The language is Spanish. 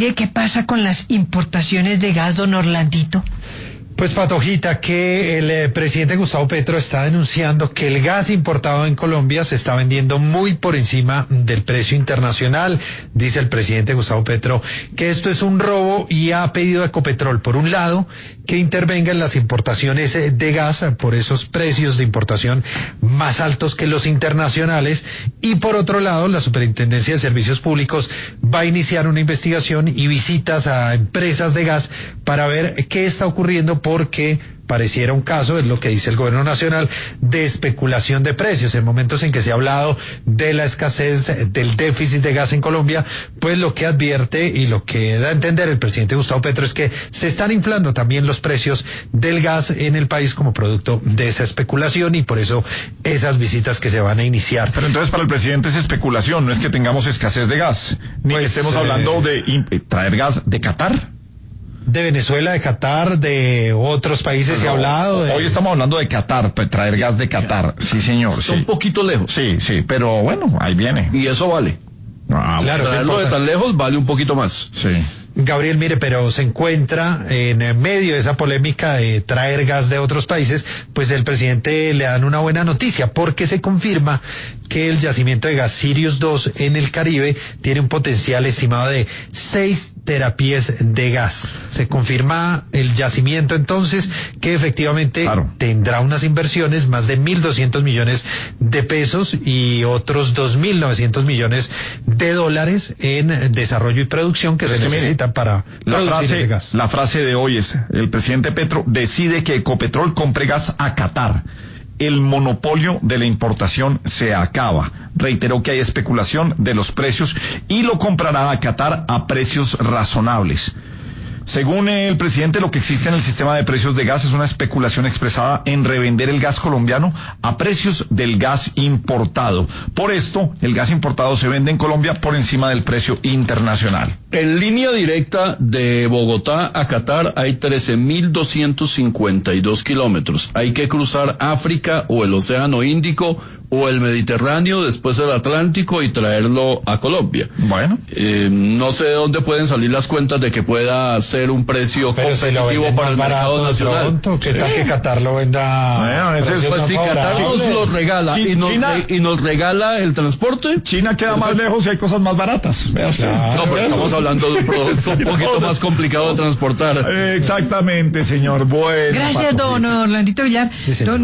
mire qué pasa con las importaciones de gas, don Orlandito. Pues Patojita, que el presidente Gustavo Petro está denunciando que el gas importado en Colombia se está vendiendo muy por encima del precio internacional. Dice el presidente Gustavo Petro que esto es un robo y ha pedido a Ecopetrol, por un lado, que intervenga en las importaciones de gas por esos precios de importación más altos que los internacionales, y por otro lado, la Superintendencia de Servicios Públicos va a iniciar una investigación y visitas a empresas de gas para ver qué está ocurriendo, porque pareciera un caso, es lo que dice el gobierno nacional, de especulación de precios. En momentos en que se ha hablado de la escasez, del déficit de gas en Colombia, pues lo que advierte y lo que da a entender el presidente Gustavo Petro es que se están inflando también los precios del gas en el país como producto de esa especulación, y por eso esas visitas que se van a iniciar. Pero entonces para el presidente es especulación, no es que tengamos escasez de gas, ni que estemos hablando de traer gas de Qatar. De Venezuela, de Qatar, de otros países se ha hablado. Hoy estamos hablando de Qatar, traer gas de Qatar. Sí, señor. Está un poquito lejos. Sí, pero bueno, ahí viene. Y eso vale. Claro, traerlo de tan lejos vale un poquito más. Sí. Gabriel, mire, pero se encuentra en medio de esa polémica de traer gas de otros países, pues el presidente le dan una buena noticia, porque se confirma que el yacimiento de gas Sirius 2 en el Caribe tiene un potencial estimado de 6 terapiés de gas. Se confirma el yacimiento entonces, que efectivamente tendrá unas inversiones, más de 1.200 millones de pesos y otros 2.900 millones de dólares en desarrollo y producción que se necesitan para producir ese gas. La frase de hoy es: el presidente Petro decide que Ecopetrol compre gas a Qatar. El monopolio de la importación se acaba. Reiteró que hay especulación de los precios y lo comprará a Qatar a precios razonables. Según el presidente, lo que existe en el sistema de precios de gas es una especulación expresada en revender el gas colombiano a precios del gas importado. Por esto, el gas importado se vende en Colombia por encima del precio internacional. En línea directa de Bogotá a Qatar hay 13.252 kilómetros. Hay que cruzar África o el Océano Índico o el Mediterráneo, después el Atlántico, y traerlo a Colombia. Bueno. No sé de dónde pueden salir las cuentas de que pueda ser un precio competitivo para el mercado nacional. Pronto, ¿qué tal que Qatar lo venda? Pues si Qatar nos lo regala y nos regala el transporte. China queda más lejos y hay cosas más baratas. Claro, no, pero estamos hablando de un producto un poquito más complicado de transportar. Exactamente, señor. Bueno. Gracias, don Orlandito Villar. Sí,